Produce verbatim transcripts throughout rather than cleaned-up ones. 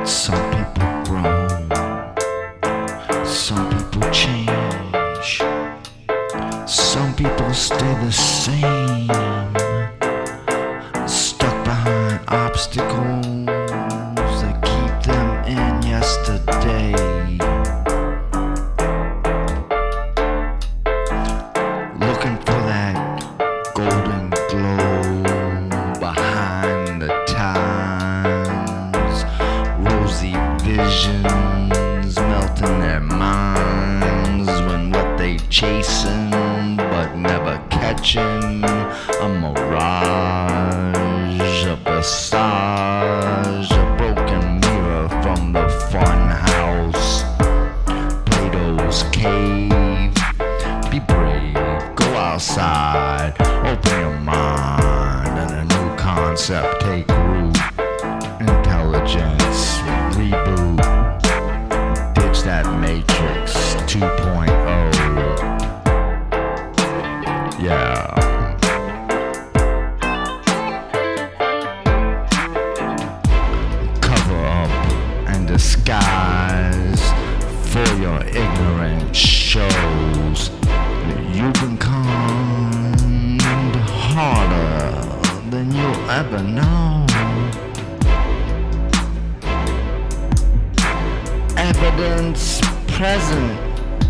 Some people grow, some people change, some people stay the same, stuck behind obstacles that keep them in yesterday. Looking for that golden glow behind the times, rosy visions melt in their minds when what they chasing but never catching a mirage, a visage, a broken mirror from the fun house, Plato's cave. Be brave, go outside, open your mind, and a new concept take root. Intelligence reboot, ditch that Matrix two point oh. Yeah. Cover up and disguise for your ignorant shows. You become harder than you'll ever know. Evidence present,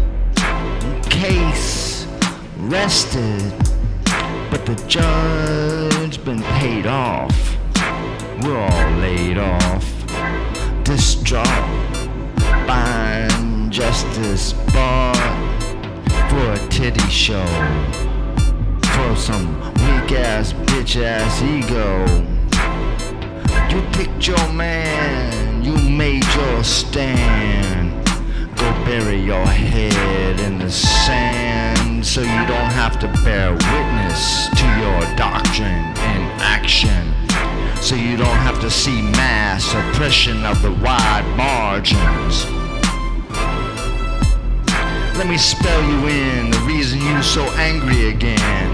case rested, but the judge been paid off. We're all laid off, distraught by injustice, bought for a titty show, for some weak ass bitch ass ego. You picked your man, you made your stand. Go bury your head in the sand so you don't have to bear witness to your doctrine in action. So you don't have to see mass oppression of the wide margins. Let me spell you in the reason you so angry again.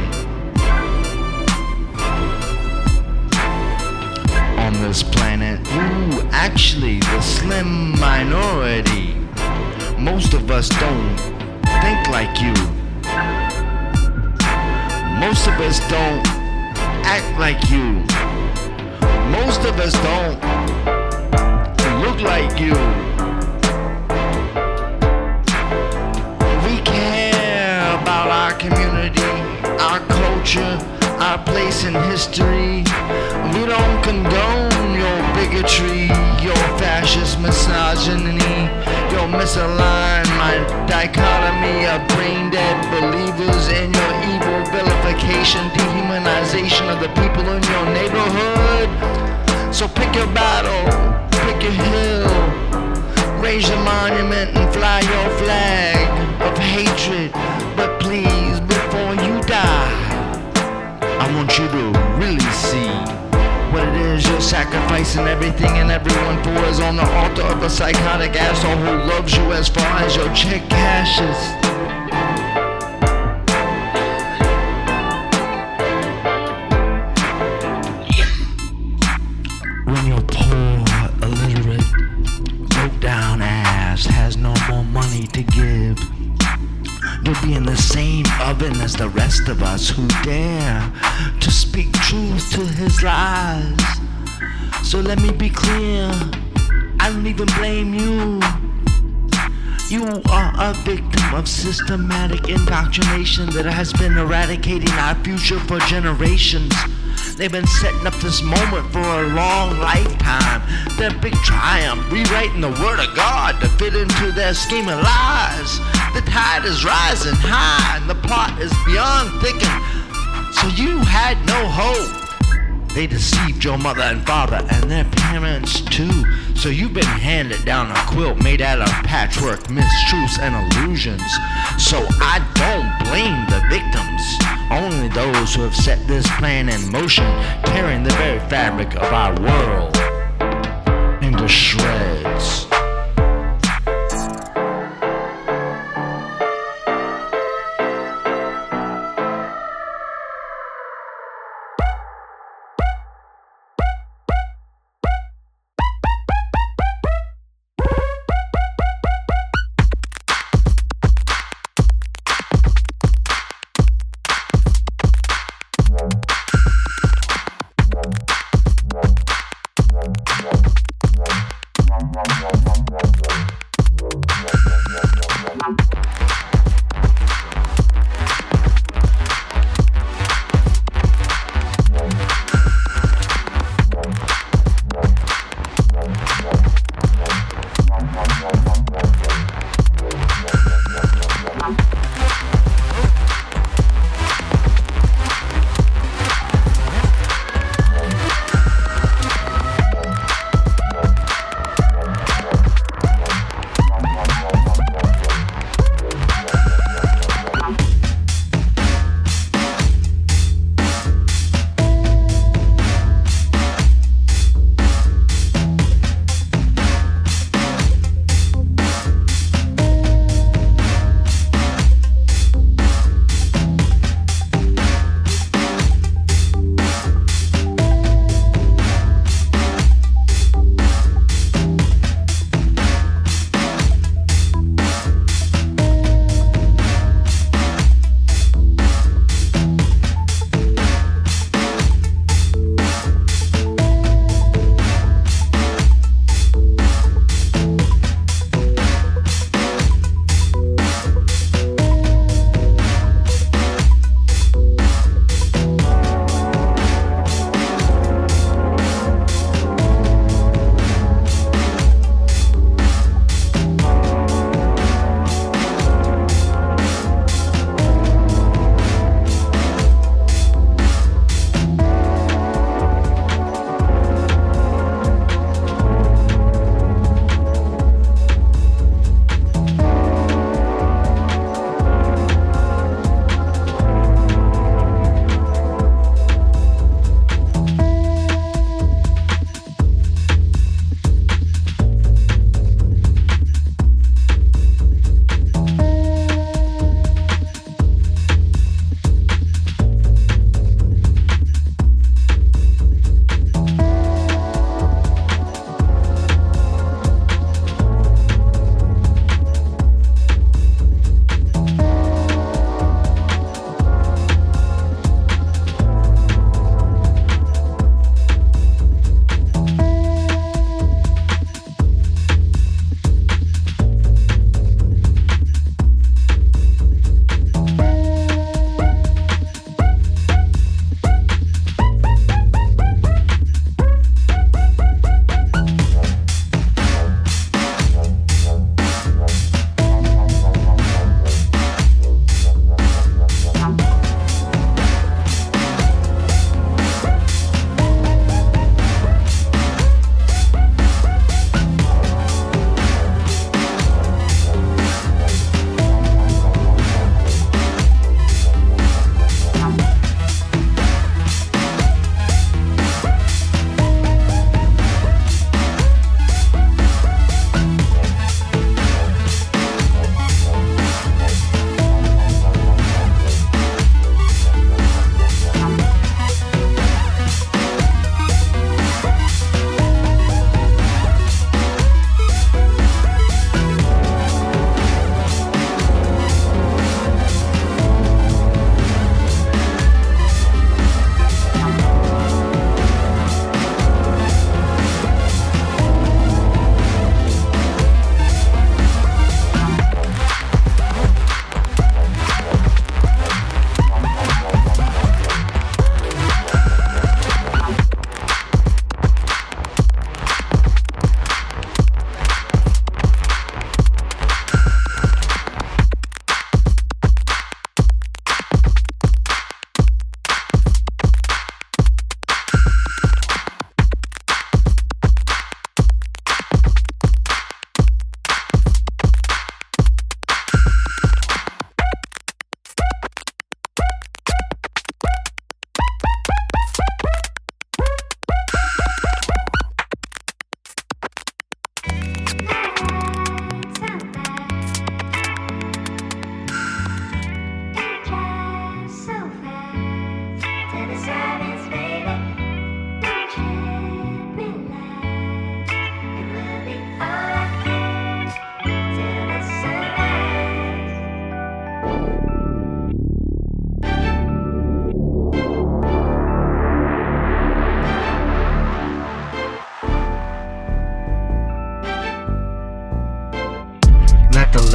On this planet, ooh, actually the slim minority. Most of us don't think like you. Most of us don't act like you. Most of us don't look like you. We care about our community, our culture, our place in history. We don't condone your bigotry, your fascist misogyny, your misaligned dichotomy of brain-dead believers and your evil vilification, dehumanization of the people in your neighborhood. So pick your battle, pick your hill, raise your monument and fly your flag of hatred. But please, before you die, I want you to really see what it is you're sacrificing everything and everyone for is on the altar of a psychotic asshole who loves you as far as your check cashes. When your poor, illiterate, broke down ass has no more money to give, you'll be in the same oven as the rest of us who dare to speak truth to his lies. So let me be clear, I don't even blame you. You are a victim of systematic indoctrination that has been eradicating our future for generations. They've been setting up this moment for a long lifetime. Their big triumph, rewriting the word of God to fit into their scheme of lies. The tide is rising high and the plot is beyond thickened. So you had no hope. They deceived your mother and father and their parents too. So you've been handed down a quilt made out of patchwork, mistruths and illusions. So I don't blame the victims, only those who have set this plan in motion, tearing the very fabric of our world into shreds.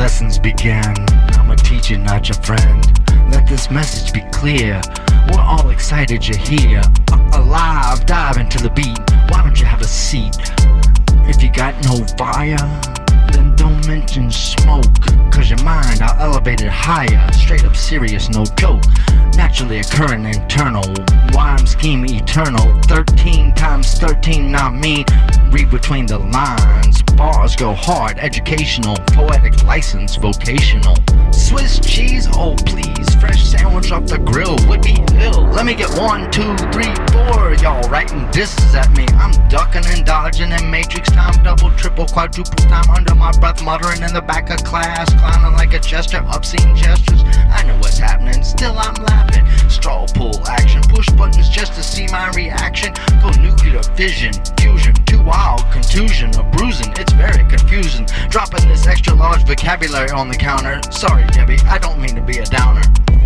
lessons begin. I'm a teacher, not your friend. Let this message be clear. We're all excited you're here. A- alive, dive into the beat. Why don't you have a seat? If you got no fire, then don't mention smoke. Cause your mind, I'll elevate it higher. Straight up serious, no joke. Naturally occurring internal. Rhyme scheme eternal. Thirteen times thirteen, not me. Read between the lines. Bars go hard, educational. Poetic license, vocational. Swiss cheese, oh please. Fresh sandwich off the grill would be ill. Let me get one, two, three, four. Y'all writing disses at me. I'm ducking and dodging in matrix time. Double, triple, quadruple time. Under my breath, muttering in the back of class. Clowning like a jester, obscene gestures. I know what's happening, still I'm laughing. Straw pull action. Push buttons just to see my reaction. Go nuclear fission, fusion. Too wild, contusion, or bruising. It's very confusing. Dropping this extra large vocabulary on the counter. Sorry, Debbie, I don't mean to be a downer.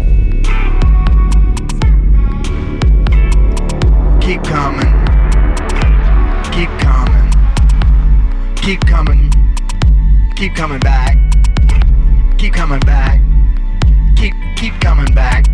Keep coming. Keep coming. Keep coming. Keep coming back. Keep coming back. Keep, keep coming back.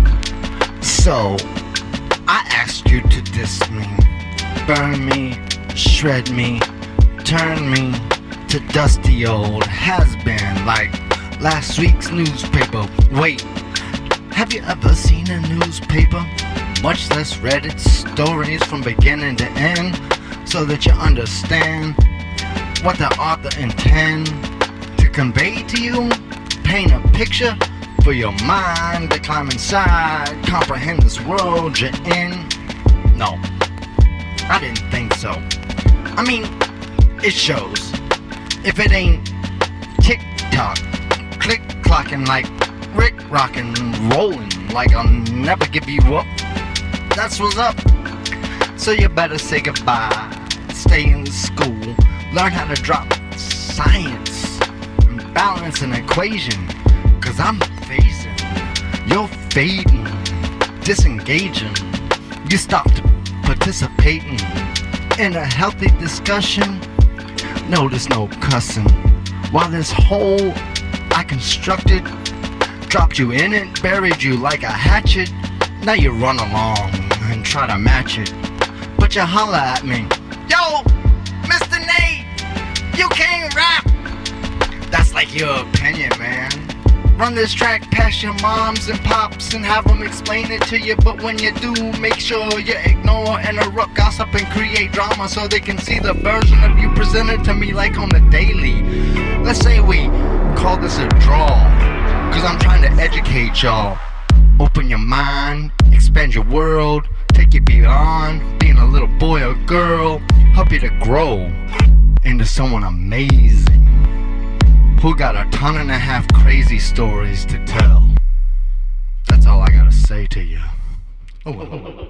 So, I asked you to diss me, burn me, shred me, turn me to dusty old has-been like last week's newspaper. Wait, have you ever seen a newspaper? Much less read its stories from beginning to end, so that you understand what the author intend to convey to you. Paint a picture for your mind to climb inside, comprehend this world you're in. No, I didn't think so. I mean, it shows. If it ain't tick-tock, click-clocking like Rick rockin', rolling like I'll never give you up. That's what's up. So you better say goodbye. Stay in school. Learn how to drop science and balance an equation. Cause I'm phasing. You're fading. Disengaging. You stopped participating in a healthy discussion. No, there's no cussing. While this hole I constructed dropped you in it, buried you like a hatchet. Now you run along and try to match it, but you holler at me. Yo, Mister Nate, you can't rap. That's like your opinion, man. Run this track past your moms and pops and have them explain it to you. But when you do, make sure you ignore, interrupt, gossip, and create drama so they can see the version of you presented to me like on the daily. Let's say we call this a draw, cause I'm trying to educate y'all. Open your mind, expand your world, take you beyond being a little boy or girl. Help you to grow into someone amazing who got a ton and a half crazy stories to tell. That's all I gotta say to you. Oh well.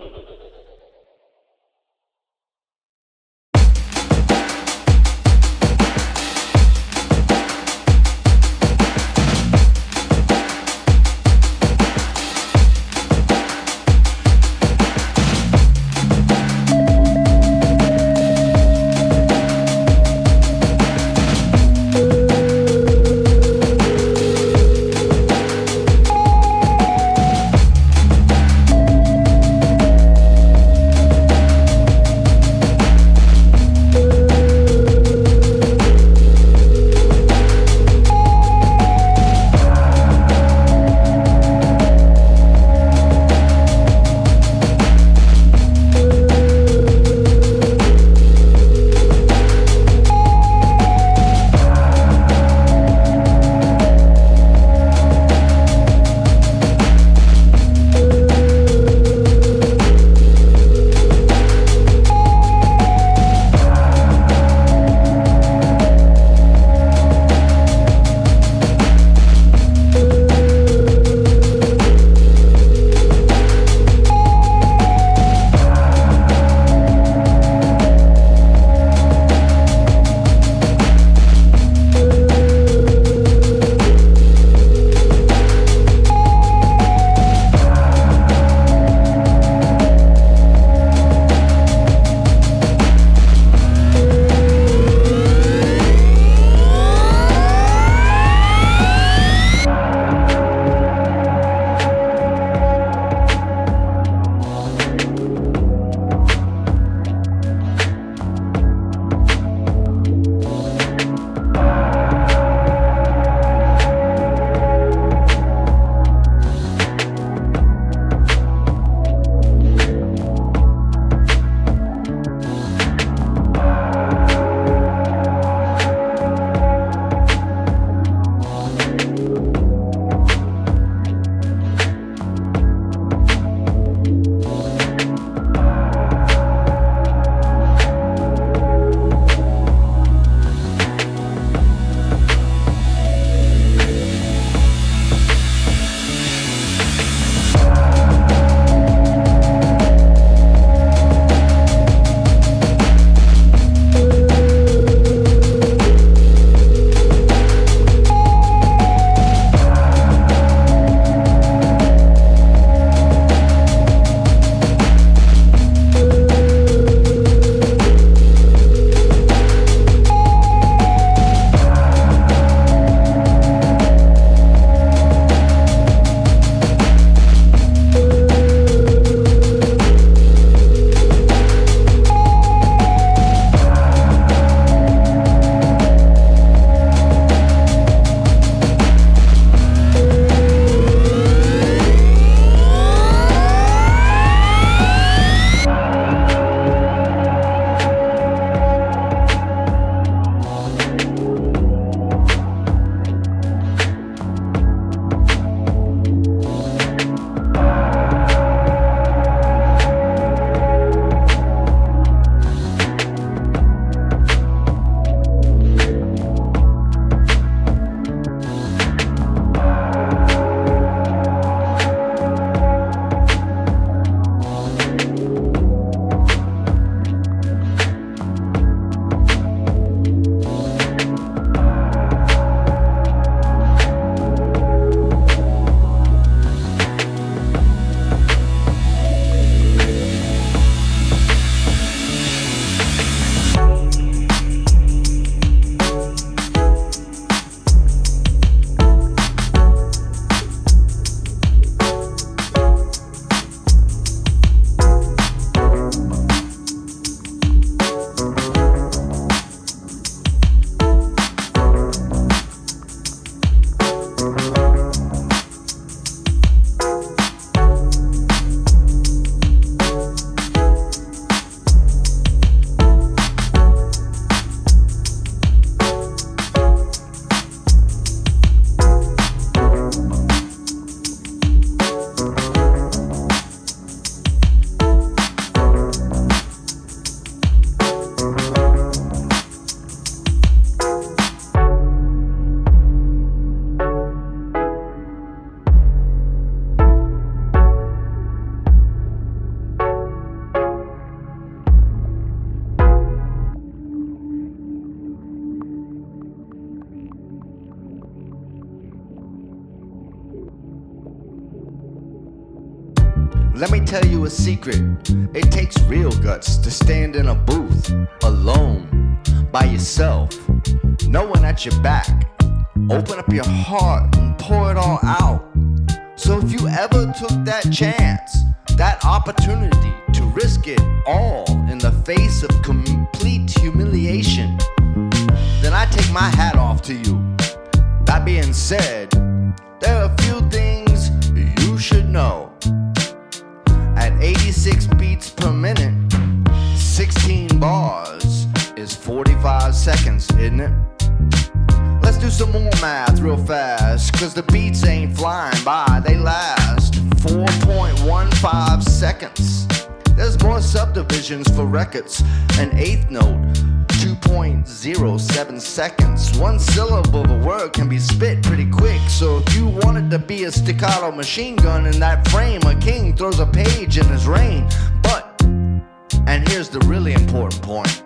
Let me tell you a secret. It takes real guts to stand in a booth alone, by yourself, no one at your back. Open up your heart and pour it all out. So if you ever took that chance, that opportunity to risk it all in the face of complete humiliation, then I take my hat off to you. That being said, there are a few things you should know. At eighty-six beats per minute, sixteen bars is forty-five seconds, isn't it? Let's do some more math real fast, cause the beats ain't flying by, they last four point one five seconds. There's more subdivisions for records. An eighth note, two point zero seven seconds. One syllable of a word can be spit pretty quick. So if you wanted to be a staccato machine gun in that frame, a king throws a page in his reign. But, and here's the really important point,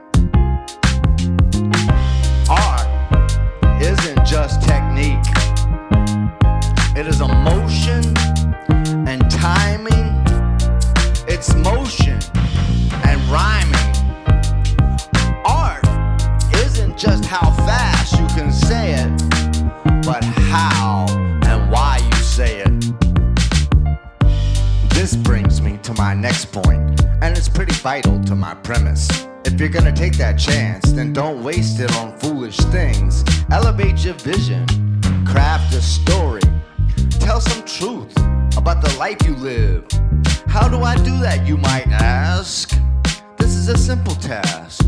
art isn't just technique. It is emotion and timing. It's motion and rhyming. Art isn't just how fast you can say it, but how and why you say it. This brings me to my next point, and it's pretty vital to my premise. If you're gonna take that chance, then don't waste it on foolish things. Elevate your vision, craft a story, tell some truth about the life you live. How do I do that, you might ask? This is a simple task.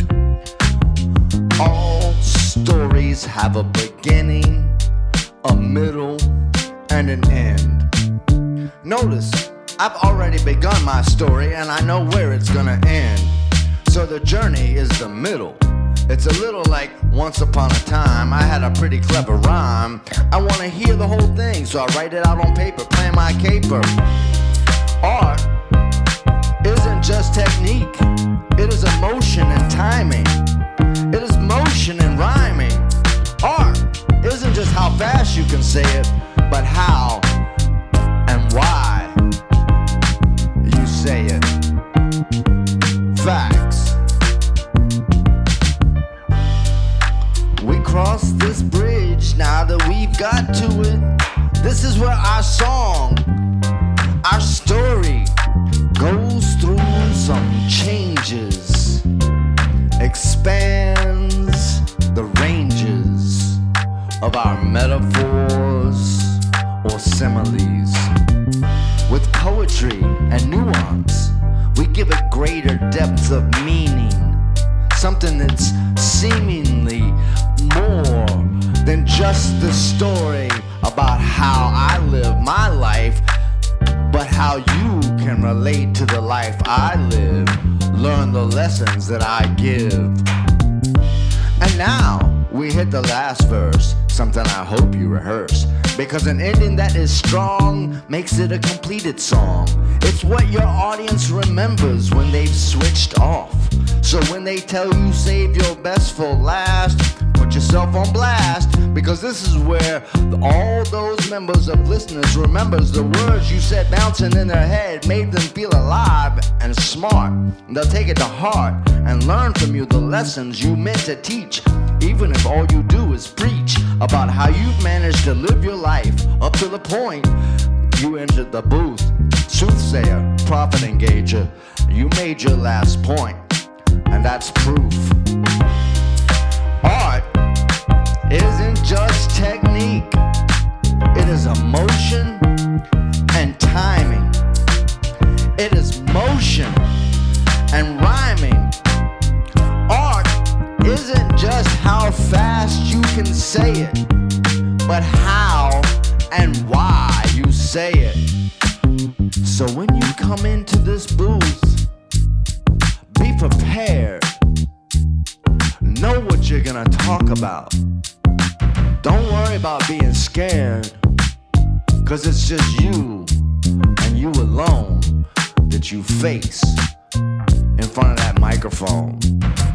All stories have a beginning, a middle, and an end. Notice, I've already begun my story and I know where it's gonna end. So the journey is the middle. It's a little like once upon a time I had a pretty clever rhyme. I wanna hear the whole thing, so I write it out on paper, plan my caper. Art isn't just technique. It is emotion and timing. It is motion and rhyming. Art isn't just how fast you can say it, but how and why you say it. Facts. We cross this bridge now that we've got to it. This is where our song, our story goes through some changes, expands the ranges of our metaphors or similes. With poetry and nuance, we give it greater depth of meaning, something that's seemingly more than just the story about how I live my life, but how you can relate to the life I live, learn the lessons that I give. And now we hit the last verse, something I hope you rehearse, because an ending that is strong makes it a completed song. It's what your audience remembers when they've switched off. So when they tell you save your best for last, put yourself on blast, because this is where all those members of listeners remembers the words you said bouncing in their head made them feel alive and smart. They'll take it to heart and learn from you the lessons you meant to teach, even if all you do is preach about how you've managed to live your life up to the point you entered the booth. Soothsayer, prophet engager, you made your last point, and that's proof. Art isn't just technique. It is emotion and timing. It is motion and rhyming. Art isn't just how fast you can say it, but how and why you say it. So when you come into this booth, be prepared. Know what you're gonna talk about. Don't worry about being scared, cause it's just you and you alone that you face in front of that microphone.